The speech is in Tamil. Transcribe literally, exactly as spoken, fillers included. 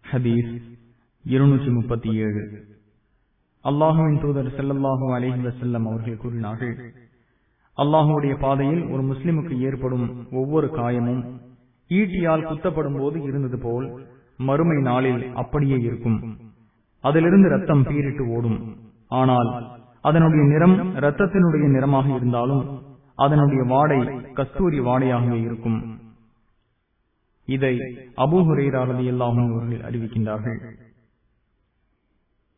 ஹதீஸ் இருநூற்றி முப்பத்தி ஏழு. அல்லாஹுவின் தூதர் ஸல்லல்லாஹு அலைஹி வஸல்லம் அவர்கள் கூறினார்கள், அல்லாஹுடைய பாதையில் ஒரு முஸ்லிமுக்கு ஏற்படும் ஒவ்வொரு காயமும் ஈட்டியால் குத்தப்படும் போது இருந்தது போல் மறுமை நாளில் அப்படியே இருக்கும். அதிலிருந்து ரத்தம் பீரிட்டு ஓடும். ஆனால் அதனுடைய நிறம் இரத்தத்தினுடைய நிறமாக இருந்தாலும் அதனுடைய வாடை கஸ்தூரி வாடையாகவே இருக்கும். இதை அபூ ஹுரைரா ரலியல்லாஹு அன்ஹு அவர்கள் அறிவிக்கின்றார்கள்.